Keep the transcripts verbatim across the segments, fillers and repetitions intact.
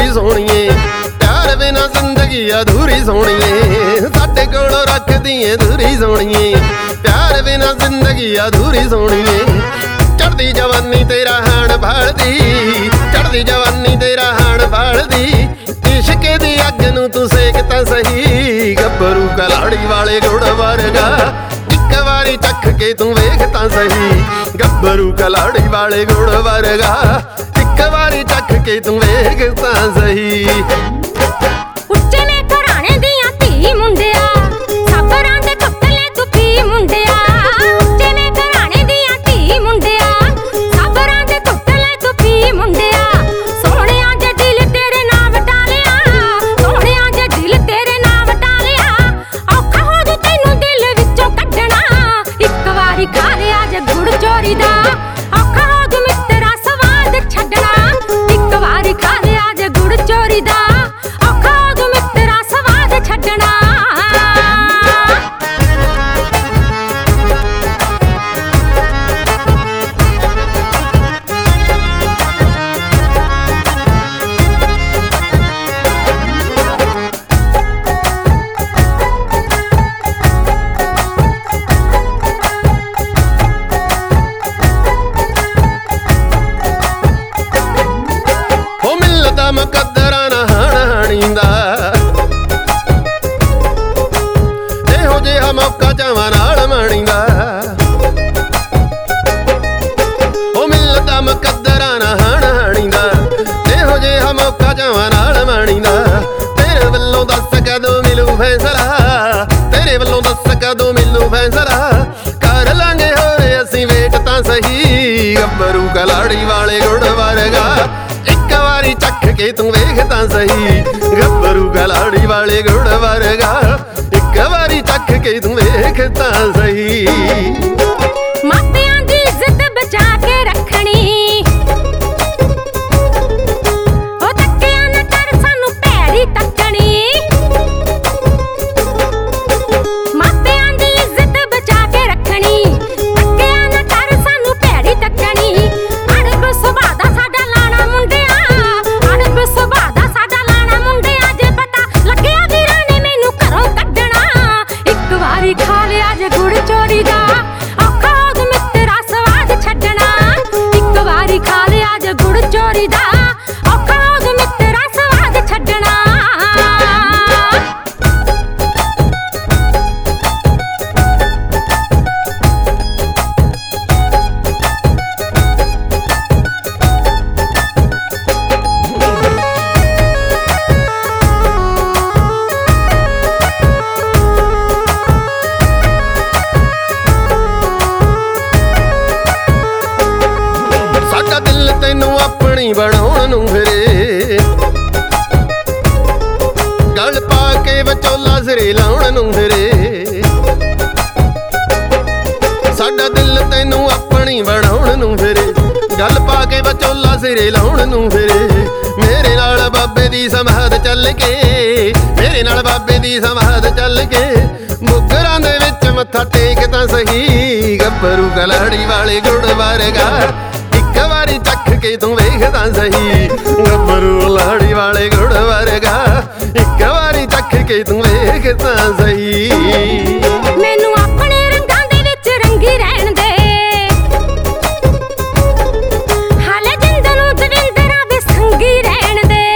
ਅਧੂਰੀ ਸੋਹਣੀਏ, ਪਿਆਰ ਬਿਨਾ ਜ਼ਿੰਦਗੀ ਅਧੂਰੀ ਸੋਹਣੀਏ। ਸਾਡੇ ਕੋਲੋਂ ਰੱਖਦੀ ਏ ਦੂਰੀ ਸੋਹਣੀਏ, ਪਿਆਰ ਬਿਨਾ ਜ਼ਿੰਦਗੀ ਅਧੂਰੀ ਸੋਹਣੀਏ। ਚੜ੍ਹਦੀ ਜਵਾਨੀ ਤੇਰਾ ਹਾਣ ਭਾਲਦੀ, ਚੜ੍ਹਦੀ ਜਵਾਨੀ ਤੇਰਾ ਹਾਣ ਭਾਲਦੀ। ਇਸ਼ਕੇ ਦੀ ਅੱਗ ਨੂੰ ਤੂੰ ਸੇਕ ਤਾਂ ਸਹੀ, ਗੱਭਰੂ ਕਲਾੜੀ ਵਾਲੇ ਗੁੜ ਵਰਗਾ। ਇੱਕ ਵਾਰੀ ਚੱਖ ਕੇ ਤੂੰ ਵੇਖ ਤਾਂ ਸਹੀ, ਗੱਭਰੂ ਕਲਾੜੀ ਵਾਲੇ ਗੁੜ ਵਰਗਾ। ਇੱਕ ਵਾਰੀ ਚੱਖ ਕੇ ਤੂੰ ਵੇਖ ਤਾਂ ਸਹੀ। ਉੱਚੇ ਨੇ ਘਰਾਣੇ ਦੀਆਂ ਧੀ ਮੁੰਡਿਆ, ਸਾਬਰਾਂ ਦੇ ਕੱਪਲੇ ਤੂੰ ਪੀ ਮੁੰਡਿਆ। ਉੱਚੇ ਨੇ ਘਰਾਣੇ ਦੀਆਂ ਧੀ ਮੁੰਡਿਆ, ਸਾਬਰਾਂ ਦੇ ਕੱਪਲੇ ਤੂੰ ਪੀ ਮੁੰਡਿਆ। ਸੋਹਣਿਆਂ ਦੇ ਦਿਲ ਤੇਰੇ ਨਾਲ ਵਟਾ ਲਿਆ, ਸੋਹਣਿਆਂ ਦੇ ਦਿਲ ਤੇਰੇ ਨਾਲ ਵਟਾ ਲਿਆ। ਔਖਾ ਹੋ ਜੂ ਤੈਨੂੰ ਦਿਲ ਵਿੱਚੋਂ ਕੱਢਣਾ, ਇੱਕ ਵਾਰੀ ਖਾ ਲਿਆ ਜੇ ਗੁੜ ਚੋਰੀ ਦਾ। ਔਖਾ ਹੋ ਜੂ ਮਿੱਤਰਾ ਸਵਾਦ ਛੱਡਣਾ, ਇੱਕ ਵਾਰੀ ਖਾ ਲਿਆ ਜੇ ਗੁੜ ਚੋਰੀ ਦਾ। ਔਖਾ ਹੋ ਜੂ ਮਿੱਤਰਾ ਸਵਾਦ ਛੱਡਣਾ। ਮੁਕੱਦਰਾਂ ਨਾ ਹਾਣੀ ਦਾ, ਇਹੋ ਜਿਹਾ ਮੌਕਾ ਚਾਵਾਂ ਨਾਲ ਮਾਣੀਦਾ। ਉਹ ਮਿਲਦਾ ਮੁਕੱਦਰਾਂ ਨਾ ਹਾਣੀ ਦਾ, ਇਹੋ ਜਿਹਾ ਮੌਕਾ ਚਾਵਾਂ ਨਾਲ ਮਾਣੀਦਾ। ਤੇਰੇ ਵੱਲੋਂ ਦੱਸ ਕਦੋਂ ਮਿਲੂ ਫੈਸਲਾ, ਤੇਰੇ ਵੱਲੋਂ ਦੱਸ ਕਦੋਂ ਮਿਲੂ ਫੈਸਲਾ। ਕਰ ਲਾਂਗੇ ਹੋਏ ਅਸੀਂ ਵੇਟ ਤਾਂ ਸਹੀ, ਗੱਭਰੂ ਕਲਾੜੀ ਵਾਲੇ ਗੁੜ ਵਰਗਾ। ਇੱਕ ਵਾਰੀ ਚੱਖ ਕੇ ਤੂੰ ਵੇਖ ਤਾਂ ਸਹੀ, ਗੱਭਰੂ ਕਲਾੜੀ ਵਾਲੇ ਗੁੜ ਵਰਗਾ। ਇੱਕ ਵਾਰੀ ਚੱਖ ਕੇ ਤੂੰ ਵੇਖ ਤਾਂ ਸਹੀ। ਮਾਪਿਆਂ ਦੀ ਇੱਜ਼ਤ ਬਚਾ ਕੇ ਰੱਖਣੀ, ਉਹ ਧੱਕਿਆਂ ਨਾ ਕਰ ਸਾਨੂੰ ਭੈੜੀ ਤੱਕਣੀ। ਮਾਪਿਆਂ ਦੀ ਇੱਜ਼ਤ ਬਚਾ ਕੇ ਰੱਖਣੀ, ਧੱਕਿਆਂ ਨਾ ਕਰ ਸਾਨੂੰ ਭੈੜੀ ਤੱਕਣੀ। ਅੜਬ ਸੁਭਾਅ ਦਾ ਸਾਡਾ ਲਾਣਾ ਮੁੰਡਿਆ, ਅੜਬ ਸੁਭਾਅ ਦਾ ਸਾਡਾ ਲਾਣਾ ਮੁੰਡਿਆ। ਜੇ ਪਤਾ ਲੱਗਿਆ ਵੀਰਾਂ ਨੇ ਮੈਨੂੰ ਘਰੋਂ ਕੱਢਣਾ, ਇੱਕ ਵਾਰੀ ਖਾ ਲਿਆ ਜੇ ਗੁੜ ਚੋਰੀ ਦਾ। ਔਖਾ ਹੋ ਜੂ ਮਿੱਤਰਾ ਸਵਾਦ ਛੱਡਣਾ, ਇੱਕ ਵਾਰੀ ਖਾ ਲਿਆ ਜੇ ਗੁੜ ਚੋਰੀ ਦਾ। ਔਖਾ ਹੋ ਜੂ ਮਿੱਤਰਾ ਸਵਾਦ ਛੱਡਣਾ। ਸਾਡਾ ਦਿਲ ਤੈਨੂੰ ਆਪਣੀ ਬਣਾਉਣ ਨੂੰ ਫਿਰੇ, ਗਲ ਪਾ ਕੇ ਵਿਚੋਲਾ ਸਿਰੇ ਲਾਉਣ ਨੂੰ ਫਿਰੇ। ਸਾਡਾ ਦਿਲ ਤੈਨੂੰ ਆਪਣੀ ਬਣਾਉਣ ਨੂੰ ਫਿਰੇ, ਗਲ ਪਾ ਕੇ ਵਿਚੋਲਾ ਸਿਰੇ ਲਾਉਣ ਨੂੰ ਫਿਰੇ। ਮੇਰੇ ਨਾਲ ਬਾਬੇ ਦੀ ਸਮਾਧ ਚੱਲ ਕੇ, ਮੇਰੇ ਨਾਲ ਬਾਬੇ ਦੀ ਸਮਾਧ ਚੱਲ ਕੇ। ਮੁਗਰਾਂ ਦੇ ਵਿੱਚ ਮੱਥਾ ਟੇਕ ਤਾਂ ਸਹੀ, ਗੱਭਰੂ ਕਲਾੜੀ ਵਾਲੇ ਗੁੜ ਵਰਗਾ। ਇੱਕ ਵਾਰੀ ਚੱਖ ਕੇ ਤੂੰ ਵੇਖ ਤਾਂ ਸਹੀ, ਗੱਭਰੂ ਲਾੜੀ ਵਾਲੇ ਗੁੜ ਵਰਗਾ। ਇੱਕ ਵਾਰੀ ਚੱਖ ਕੇ ਤੂੰ ਵੇਖ ਤਾਂ ਸਹੀ। ਮੈਨੂੰ ਆਪਣੇ ਰੰਗਾਂ ਦੇ ਵਿੱਚ ਰੰਗੀ ਰਹਿਣ ਦੇ, ਹਾਲੇ ਜਿੰਦ ਨੂੰ ਦਵਿੰਦਰਾਂ ਦੇ ਸੰਗੀ ਰਹਿਣ ਦੇ।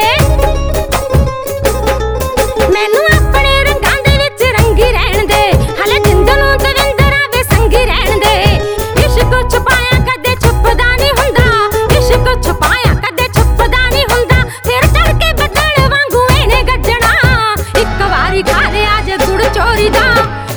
ਮੈਨੂੰ ਆਪਣੇ ਰੰਗਾਂ ਦੇ ਵਿੱਚ ਰੰਗੀ ਰਹਿਣ ਦੇ, ਹਾਲੇ ਜਿੰਦ ਨੂੰ ਦਵਿੰਦਰਾਂ ਦੇ ਸੰਗੀ ਰਹਿਣ ਦੇ। ਇਸ਼ਕ ਛੁਪਾਇਆ ਕਦੇ ਛੁਪਦਾ ਨਹੀਂ ਹੁੰਦਾ, ਇਸ਼ਕ ਛੁਪਾਇਆ ਕਦੇ ਛੁਪਦਾ ਨਹੀਂ ਹੁੰਦਾ। ਫਿਰ ਚੜ ਕੇ ਬੱਦਲ ਵਾਂਗੂ ਇਹਨੇ ਗੱਜਣਾ, ਇੱਕ ਵਾਰੀ ਖਾ ਲਿਆ ਜੇ ਗੁੜ ਚੋਰੀ ਦਾ।